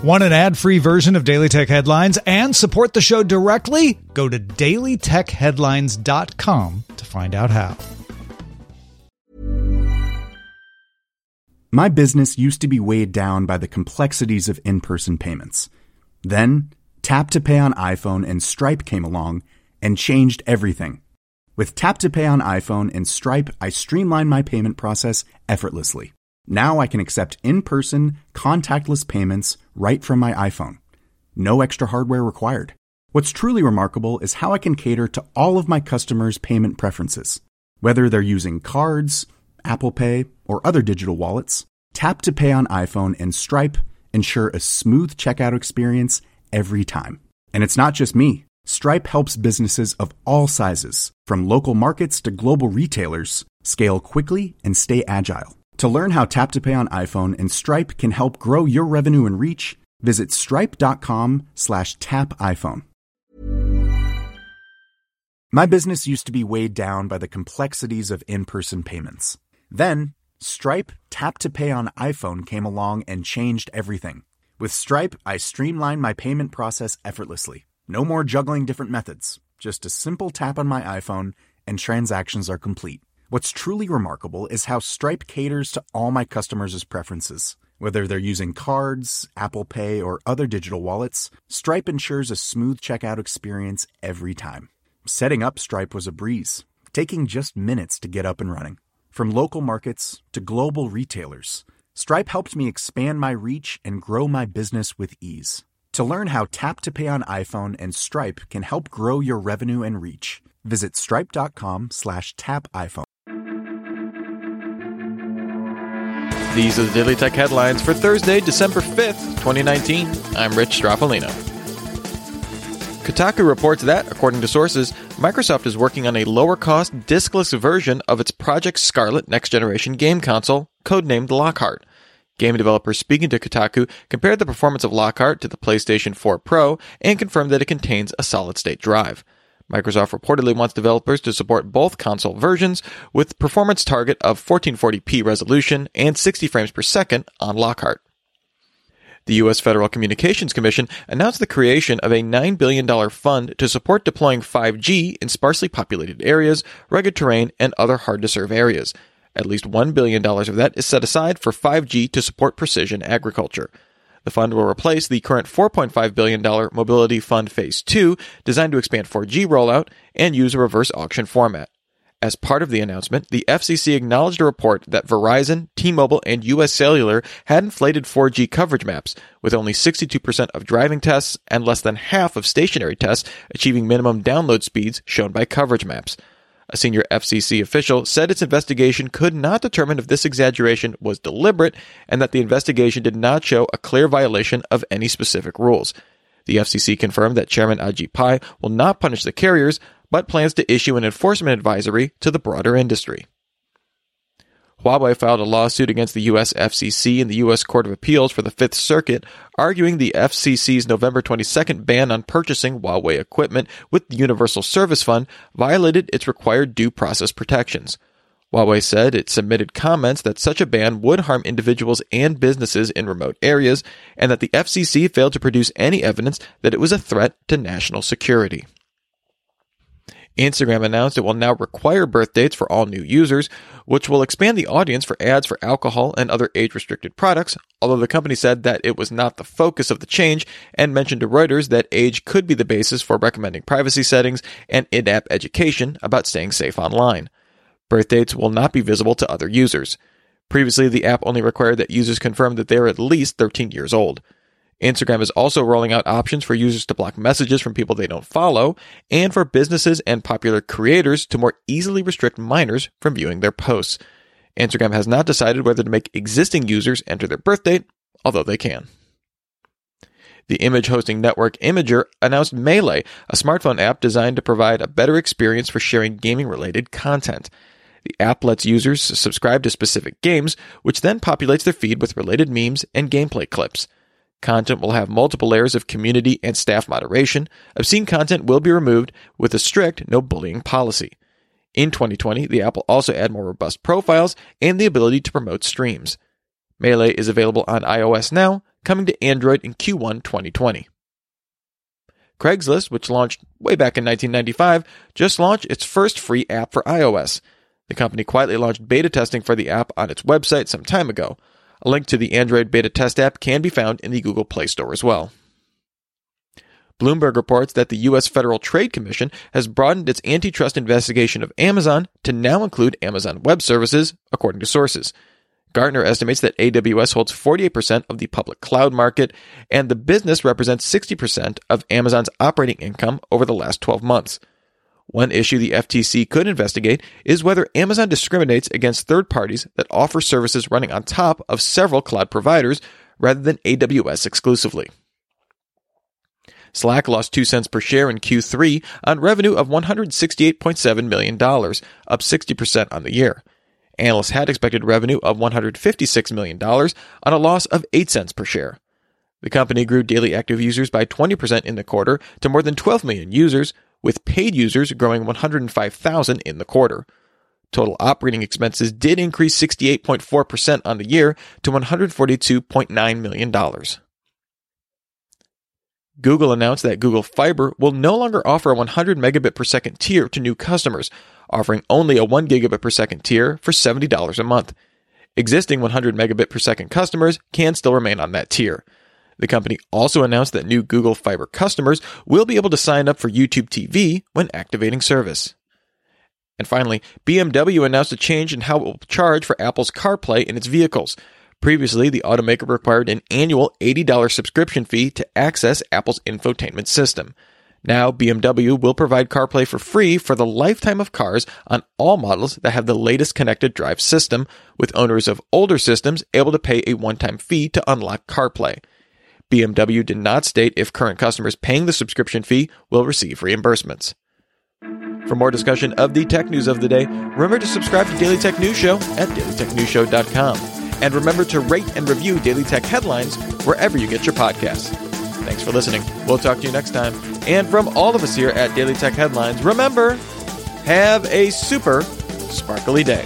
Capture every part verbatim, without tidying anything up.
Want an ad-free version of Daily Tech Headlines and support the show directly? Go to daily tech headlines dot com to find out how. My business used to be weighed down by the complexities of in-person payments. Then, Tap to Pay on iPhone and Stripe came along and changed everything. With Tap to Pay on iPhone and Stripe, I streamlined my payment process effortlessly. Now I can accept in-person, contactless payments right from my iPhone. No extra hardware required. What's truly remarkable is how I can cater to all of my customers' payment preferences. Whether they're using cards, Apple Pay, or other digital wallets, Tap to Pay on iPhone and Stripe ensure a smooth checkout experience every time. And it's not just me. Stripe helps businesses of all sizes, from local markets to global retailers, scale quickly and stay agile. To learn how Tap to Pay on iPhone and Stripe can help grow your revenue and reach, visit stripe.com slash tap iPhone. My business used to be weighed down by the complexities of in-person payments. Then, Stripe Tap to Pay on iPhone came along and changed everything. With Stripe, I streamlined my payment process effortlessly. No more juggling different methods. Just a simple tap on my iPhone and transactions are complete. What's truly remarkable is how Stripe caters to all my customers' preferences. Whether they're using cards, Apple Pay, or other digital wallets, Stripe ensures a smooth checkout experience every time. Setting up Stripe was a breeze, taking just minutes to get up and running. From local markets to global retailers, Stripe helped me expand my reach and grow my business with ease. To learn how Tap to Pay on iPhone and Stripe can help grow your revenue and reach, visit stripe.com slash tap iPhone. These are the Daily Tech Headlines for Thursday, December fifth, twenty nineteen. I'm Rich Stroffolino. Kotaku reports that, according to sources, Microsoft is working on a lower-cost, diskless version of its Project Scarlet next-generation game console, codenamed Lockhart. Game developers speaking to Kotaku compared the performance of Lockhart to the PlayStation four Pro and confirmed that it contains a solid-state drive. Microsoft reportedly wants developers to support both console versions with performance target of fourteen forty p resolution and sixty frames per second on Lockhart. The U S Federal Communications Commission announced the creation of a nine billion dollars fund to support deploying five G in sparsely populated areas, rugged terrain, and other hard-to-serve areas. At least one billion dollars of that is set aside for five G to support precision agriculture. The fund will replace the current four point five billion dollars Mobility Fund Phase two, designed to expand four G rollout and use a reverse auction format. As part of the announcement, the F C C acknowledged a report that Verizon, T-Mobile, and U S Cellular had inflated four G coverage maps, with only sixty-two percent of driving tests and less than half of stationary tests achieving minimum download speeds shown by coverage maps. A senior F C C official said its investigation could not determine if this exaggeration was deliberate and that the investigation did not show a clear violation of any specific rules. The F C C confirmed that Chairman Ajit Pai will not punish the carriers, but plans to issue an enforcement advisory to the broader industry. Huawei filed a lawsuit against the U S F C C in the U S Court of Appeals for the Fifth Circuit, arguing the F C C's November twenty-second ban on purchasing Huawei equipment with the Universal Service Fund violated its required due process protections. Huawei said it submitted comments that such a ban would harm individuals and businesses in remote areas, and that the F C C failed to produce any evidence that it was a threat to national security. Instagram announced it will now require birth dates for all new users, which will expand the audience for ads for alcohol and other age-restricted products, although the company said that it was not the focus of the change and mentioned to Reuters that age could be the basis for recommending privacy settings and in-app education about staying safe online. Birth dates will not be visible to other users. Previously, the app only required that users confirm that they are at least thirteen years old. Instagram is also rolling out options for users to block messages from people they don't follow, and for businesses and popular creators to more easily restrict minors from viewing their posts. Instagram has not decided whether to make existing users enter their birth date, although they can. The image hosting network Imgur announced Melee, a smartphone app designed to provide a better experience for sharing gaming-related content. The app lets users subscribe to specific games, which then populates their feed with related memes and gameplay clips. Content will have multiple layers of community and staff moderation. Obscene content will be removed with a strict no bullying policy. In twenty twenty, the app will also add more robust profiles and the ability to promote streams. Melee is available on iOS now, coming to Android in Q one twenty twenty. Craigslist, which launched way back in nineteen ninety-five, just launched its first free app for iOS. The company quietly launched beta testing for the app on its website some time ago. A link to the Android beta test app can be found in the Google Play Store as well. Bloomberg reports that the U S Federal Trade Commission has broadened its antitrust investigation of Amazon to now include Amazon Web Services, according to sources. Gartner estimates that A W S holds forty-eight percent of the public cloud market, and the business represents sixty percent of Amazon's operating income over the last twelve months. One issue the F T C could investigate is whether Amazon discriminates against third parties that offer services running on top of several cloud providers rather than A W S exclusively. Slack lost two cents per share in Q three on revenue of one hundred sixty-eight point seven million dollars, up sixty percent on the year. Analysts had expected revenue of one hundred fifty-six million dollars on a loss of eight cents per share. The company grew daily active users by twenty percent in the quarter to more than twelve million users, with paid users growing one hundred five thousand in the quarter. Total operating expenses did increase sixty-eight point four percent on the year to one hundred forty-two point nine million dollars. Google announced that Google Fiber will no longer offer a one hundred megabit per second tier to new customers, offering only a one gigabit per second tier for seventy dollars a month. Existing one hundred megabit per second customers can still remain on that tier. The company also announced that new Google Fiber customers will be able to sign up for YouTube T V when activating service. And finally, B M W announced a change in how it will charge for Apple's CarPlay in its vehicles. Previously, the automaker required an annual eighty dollars subscription fee to access Apple's infotainment system. Now, B M W will provide CarPlay for free for the lifetime of cars on all models that have the latest connected drive system, with owners of older systems able to pay a one-time fee to unlock CarPlay. B M W did not state if current customers paying the subscription fee will receive reimbursements. For more discussion of the tech news of the day, remember to subscribe to Daily Tech News Show at daily tech news show dot com. And remember to rate and review Daily Tech Headlines wherever you get your podcasts. Thanks for listening. We'll talk to you next time. And from all of us here at Daily Tech Headlines, remember, have a super sparkly day.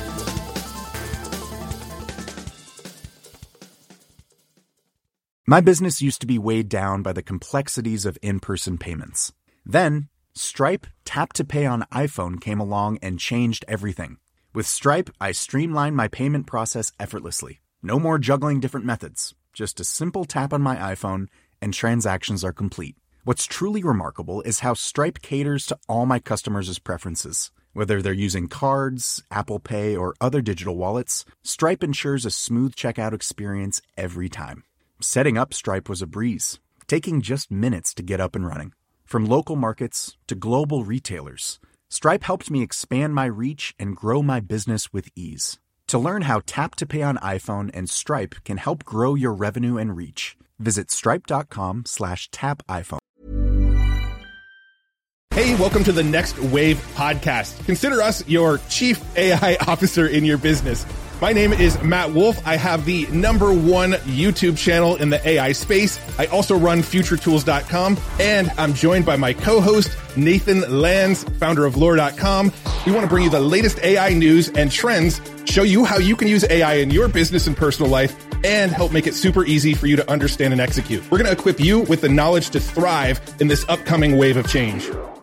My business used to be weighed down by the complexities of in-person payments. Then, Stripe Tap to Pay on iPhone came along and changed everything. With Stripe, I streamlined my payment process effortlessly. No more juggling different methods. Just a simple tap on my iPhone and transactions are complete. What's truly remarkable is how Stripe caters to all my customers' preferences. Whether they're using cards, Apple Pay, or other digital wallets, Stripe ensures a smooth checkout experience every time. Setting up Stripe was a breeze, taking just minutes to get up and running. From local markets to global retailers, Stripe helped me expand my reach and grow my business with ease. To learn how Tap to Pay on iPhone and Stripe can help grow your revenue and reach, visit stripe.com slash tap iPhone. Hey, welcome to the Next Wave podcast. Consider us your chief A I officer in your business. My name is Matt Wolf. I have the number one YouTube channel in the A I space. I also run future tools dot com, and I'm joined by my co-host, Nathan Lands, founder of lore dot com. We want to bring you the latest A I news and trends, show you how you can use A I in your business and personal life, and help make it super easy for you to understand and execute. We're going to equip you with the knowledge to thrive in this upcoming wave of change.